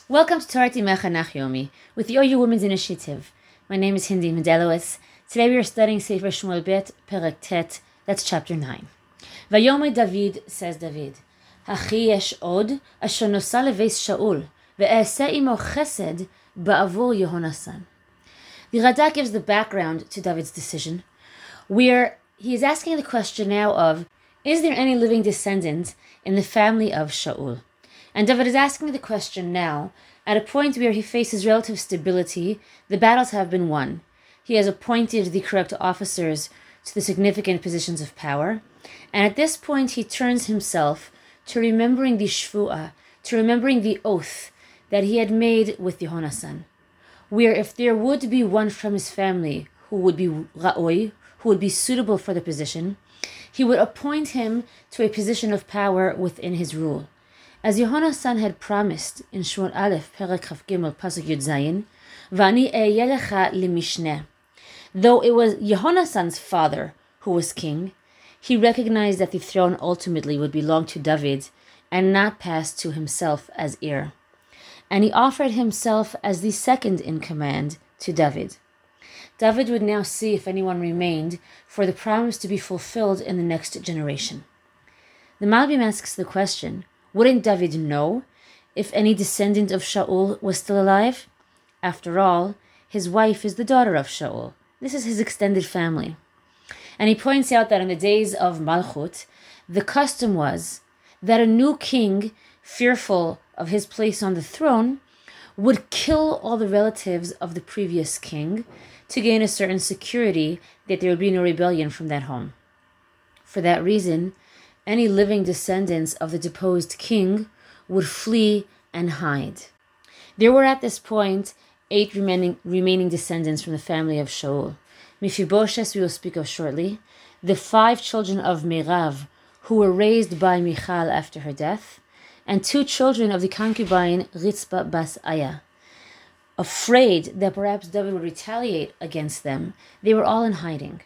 Welcome to Torah Timecha Yomi with the OU Women's Initiative. My name is Hindi Medelowitz. Today we are studying Sefer Shmuel Bet, Perek Tet, that's chapter 9. Vayomer David, says David, Hachi yesh od asher nosa leveis Shaul, ve'aseh imo chesed ba'avur Yehonasan. The Radak gives the background to David's decision, where he is asking the question now of, is there any living descendant in the family of Shaul? And David is asking the question now, at a point where he faces relative stability, the battles have been won. He has appointed the correct officers to the significant positions of power, and at this point he turns himself to remembering the shvu'ah, to remembering the oath that he had made with Yehonasan, where if there would be one from his family who would be ra'oi, who would be suitable for the position, he would appoint him to a position of power within his rule. As Yehonasan had promised in Shmuel Aleph, Perek Chaf Gimel, Pasuk Yud Zayin, V'ani ehyeh lecha limishneh. Though it was Yehonasan's father who was king, he recognized that the throne ultimately would belong to David and not pass to himself as heir. And he offered himself as the second in command to David. David would now see if anyone remained for the promise to be fulfilled in the next generation. The Malbim asks the question, wouldn't David know if any descendant of Shaul was still alive? After all, his wife is the daughter of Shaul. This is his extended family. And he points out that in the days of Malchut, the custom was that a new king, fearful of his place on the throne, would kill all the relatives of the previous king to gain a certain security that there would be no rebellion from that home. For that reason, any living descendants of the deposed king would flee and hide. There were at this point 8 remaining descendants from the family of Shaul. Mephibosheth we will speak of shortly, the 5 children of Merav who were raised by Michal after her death, and 2 children of the concubine Ritzpah bas Aya. Afraid that perhaps David would retaliate against them, they were all in hiding.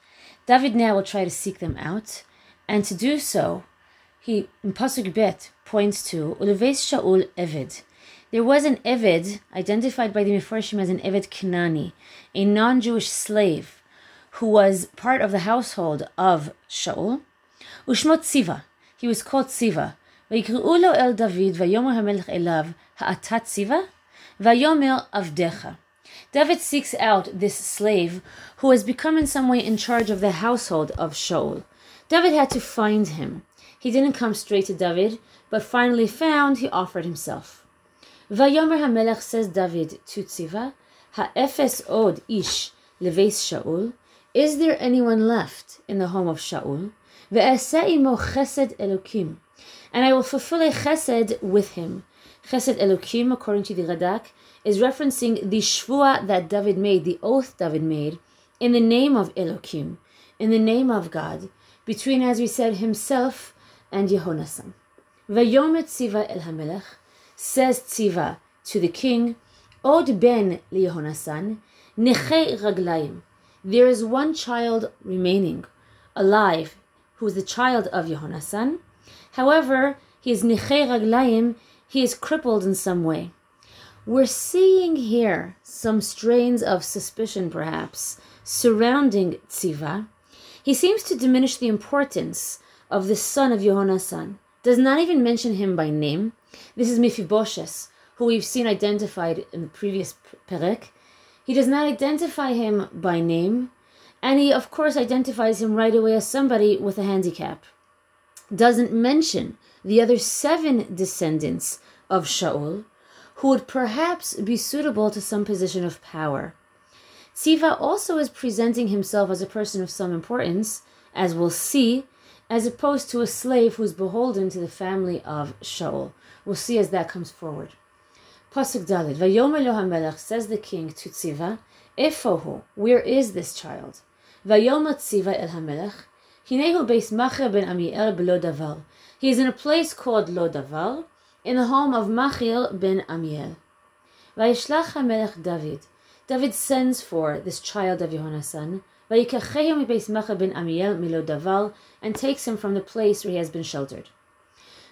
David now will try to seek them out, and to do so, he, in Pasuk Bet, points to Uleveis Shaul Eved. There was an Eved, identified by the Mefarshim as an Eved Kenani, a non-Jewish slave, who was part of the household of Shaul. Ushmo Tziva, he was called Tziva. Vayikru'u lo el David, vayomer hamelech elav, ha'ata Tziva, vayomer avdecha. David seeks out this slave who has become in some way in charge of the household of Shaul. David had to find him. He didn't come straight to David, but finally found he offered himself. Vayomer HaMelech, says David to Tziva, Ha'efes od ish leveis Shaul, is there anyone left in the home of Shaul? Ve'aseh imo chesed Elokim, and I will fulfill a chesed with him. Chesed Elokim, according to the Radak, is referencing the shvuah that David made, the oath David made, in the name of Elokim, in the name of God, between, as we said, himself and Yehonasan. Vayomer Tziva el HaMelech, says Tziva to the king, Od ben liYehonasan, nechei raglayim. There is one child remaining, alive, who is the child of Yehonasan. However, he is nechei raglayim, he is crippled in some way. We're seeing here some strains of suspicion, perhaps, surrounding Tziva. He seems to diminish the importance of the son of Yehonasan, does not even mention him by name. This is Mephibosheth, who we've seen identified in the previous perek. He does not identify him by name, and he of course identifies him right away as somebody with a handicap. Doesn't mention the other 7 descendants of Shaul, who would perhaps be suitable to some position of power. Tziva also is presenting himself as a person of some importance, as we'll see, as opposed to a slave who's beholden to the family of Shaul. We'll see as that comes forward. Pasuk Daled, Vayomer lo HaMelech, says the king to Tziva, Efohu, where is this child? Vayomer Tziva el HaMelech, Hinehu beis Machir ben Amiel b'lo davar. He is in a place called Lo Davar, in the home of Machir ben Amiel. Vayishlach HaMelech David. David sends for this child of Yehonasan, and takes him from the place where he has been sheltered.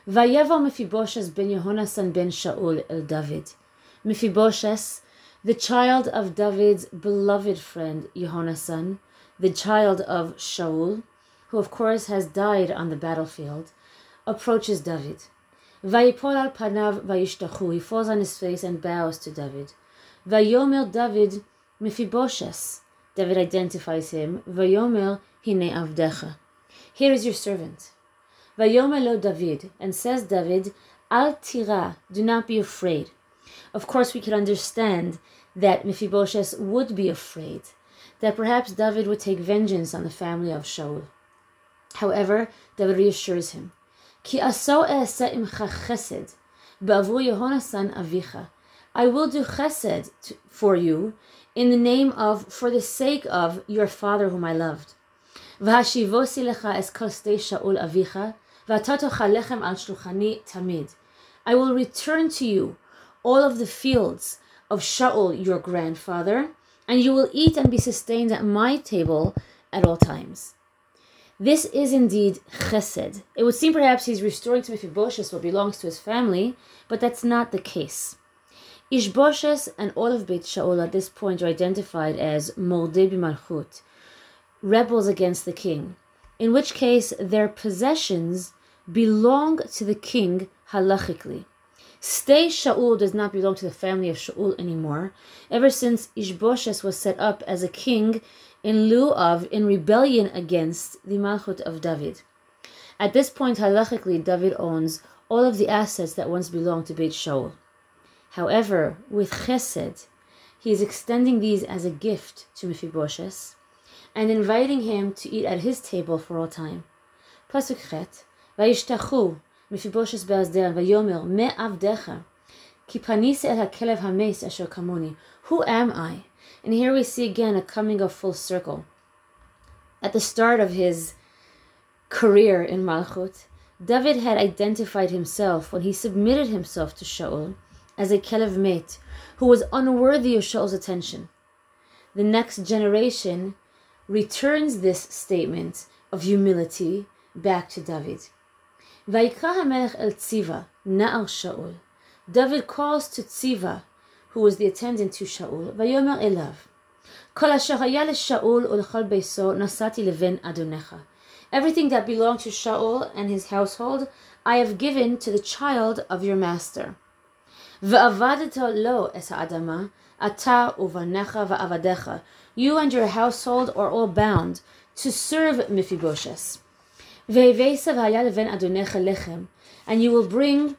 Vayevo Mephibosheth ben Yehonasan ben Shaul el David. Mephibosheth, the child of David's beloved friend Yehonasan, the child of Shaul, who of course has died on the battlefield, approaches David. Vayipol al panav vayishtachu. He falls on his face and bows to David. Vayomer David Mephibosheth. David identifies him. Vayomer hine avdecha. Here is your servant. Vayomer lo David. And says David, Al tira, do not be afraid. Of course, we could understand that Mephibosheth would be afraid, that perhaps David would take vengeance on the family of Shaul. However, David reassures him, Ki aso e'aseh imcha chesed, ba'avur Yehonasan avicha. I will do chesed for you in the name of, for the sake of your father whom I loved. V'hashivosi lecha es kol sdei Shaul avicha, v'ata tochal lechem al shulchani tamid. I will return to you all of the fields of Shaul, your grandfather, and you will eat and be sustained at my table at all times. This is indeed chesed. It would seem perhaps he's restoring to Mephibosheth what belongs to his family, but that's not the case. Ishbosheth and all of Beit Shaul at this point are identified as Mordei b'malchut, rebels against the king, in which case their possessions belong to the king halachically. Stay Shaul does not belong to the family of Shaul anymore, ever since Ishbosheth was set up as a king in rebellion against the Malchut of David. At this point, halachically, David owns all of the assets that once belonged to Beit Shaul. However, with chesed, he is extending these as a gift to Mephibosheth and inviting him to eat at his table for all time. Pasuk chet, Vayishtachu Mephibosheth be'azderan vayomer me avdecha ki panise el hakelev hameis asher kamoni. Who am I? And here we see again a coming of full circle. At the start of his career in Malchut, David had identified himself when he submitted himself to Shaul as a kelev met who was unworthy of Shaul's attention. The next generation returns this statement of humility back to David. Vayikra HaMelech el Tziva, Na'ar Shaul. David calls to Tziva, who was the attendant to Shaul, Vayomer elav, Kol asher haya leShaul u'lechol beiso nasati leven adonecha. Everything that belonged to Shaul and his household, I have given to the child of your master. Ve'avadeto lo es ha'adama, ata uvanecha ve'avadecha. You and your household are all bound to serve Mephibosheth. Ve'eveisav haya leven adonecha lechem, and you will bring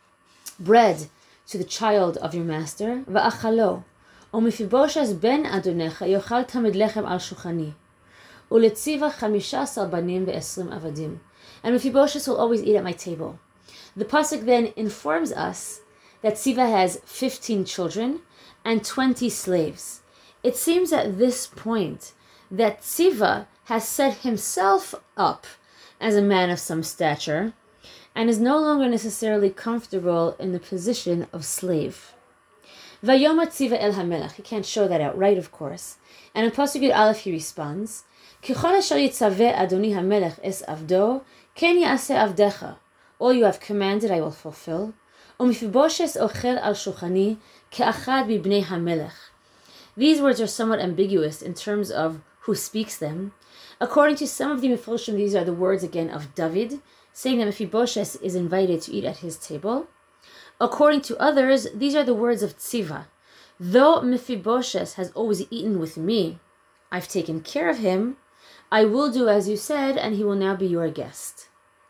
bread to the child of your master. Ve'achalo, u'Mephibosheth ben adonecha yochal tamid lechem al shuchani. Uletziva 15 banim ve'esrim avadim. And Mephibosheth will always eat at my table. The pasuk then informs us that Tziva has 15 children and 20 slaves. It seems at this point that Tziva has set himself up as a man of some stature and is no longer necessarily comfortable in the position of slave. Vayomer Tziva el HaMelech. He can't show that outright, of course. And in Pasuk Yud Aleph he responds, Kichol asher yitzaveh Adoni HaMelech es avdo, ken ya'aseh avdecha. All you have commanded I will fulfill. U'Mephibosheth ochel al shuchani ke'achad bibnei HaMelech. These words are somewhat ambiguous in terms of who speaks them. According to some of the Mefarshim, these are the words again of David, saying that Mephibosheth is invited to eat at his table. According to others, these are the words of Tziva. Though Mephibosheth has always eaten with me, I've taken care of him, I will do as you said, and he will now be your guest.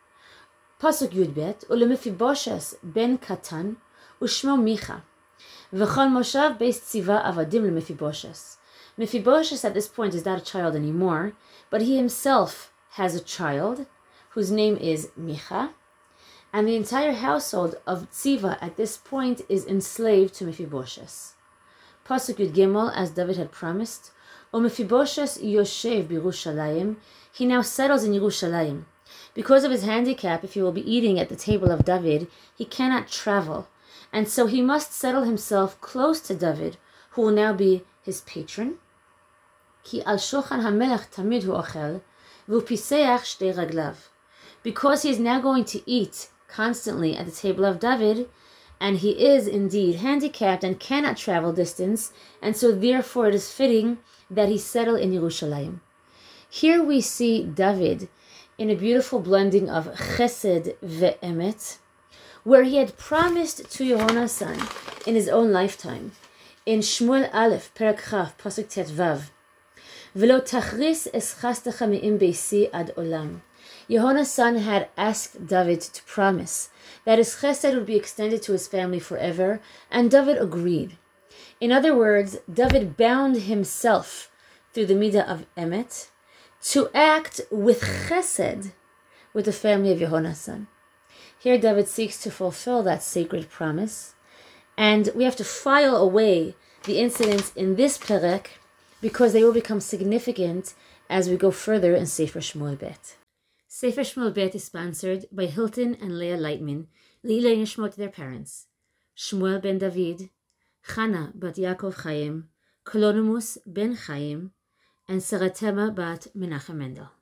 Pasuk Yudbet, U'Mephibosheth ben Katan, U'Shmo Micha. V'chol Moshav beis Tziva avadim leMephibosheth. Mephibosheth at this point is not a child anymore, but he himself has a child whose name is Micha, and the entire household of Tziva at this point is enslaved to Mephibosheth. Pasuk Yud Gimel, as David had promised, U'Mephibosheth yoshev b'Yerushalayim. He now settles in Yerushalayim. Because of his handicap, if he will be eating at the table of David, he cannot travel, and so he must settle himself close to David, who will now be his patron. Ki al shochan hamelech tamid hu ochel, v'upiseach shtei raglav. Because he is now going to eat constantly at the table of David, and he is indeed handicapped and cannot travel distance, and so therefore it is fitting that he settle in Yerushalayim. Here we see David in a beautiful blending of chesed ve'emet, where he had promised to Yehonasan in his own lifetime, in Shmuel Aleph, Perek Chaf, Pasuk Tet Vav, V'lo tachris eschastecha me'im beisi ad olam. Yehonasan had asked David to promise that his chesed would be extended to his family forever, and David agreed. In other words, David bound himself through the midah of emet to act with chesed with the family of Yehonasan. Here David seeks to fulfill that sacred promise, and we have to file away the incidents in this perek because they will become significant as we go further in Sefer Shmuel Bet. Sefer Shmuel Bet is sponsored by Hilton and Leah Lightman, Leila Nishmot to their parents, Shmuel ben David, Chana bat Yaakov Chaim, Kolonimus ben Chaim, and Saratema bat Menachem Mendel.